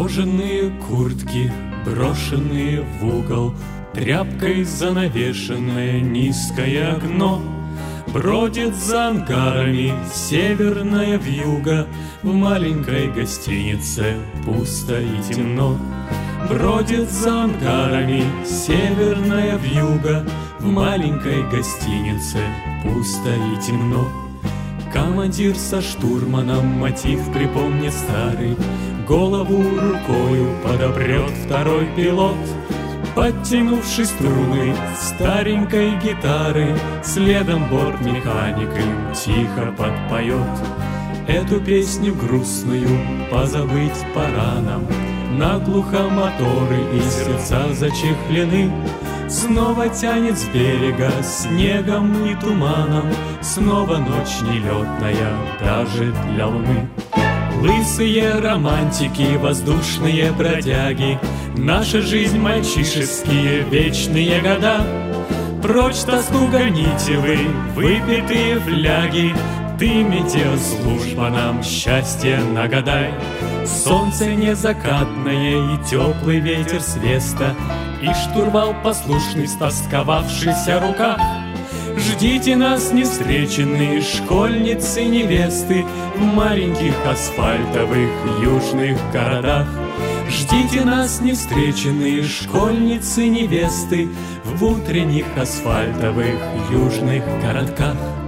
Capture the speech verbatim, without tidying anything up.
Кожаные куртки, брошенные в угол, тряпкой занавешенное низкое окно. Бродит за ангарами северная вьюга, в маленькой гостинице пусто и темно. Бродит за ангарами северная вьюга, в маленькой гостинице пусто и темно. Командир со штурманом мотив припомнит старый, голову рукою подопрет второй пилот. Подтянувши струны старенькой гитары, следом бортмеханик им тихо подпоет. Эту песню грустную позабыть пора нам, наглухо моторы и сердца зачехлены. Снова тянет с берега снегом и туманом, снова ночь нелетная даже для луны. Лысые романтики, воздушные бродяги, наша жизнь мальчишеские вечные года. Прочь тоску гоните вы, выпитые фляги, ты, метеослужба, нам счастье нагадай. Солнце незакатное и теплый ветер с веста, и штурвал послушный, стосковавшийся руках. Ждите нас, невстреченные школьницы, невесты, в маленьких асфальтовых южных городах. Ждите нас, невстреченные школьницы, невесты, в утренних асфальтовых южных городках.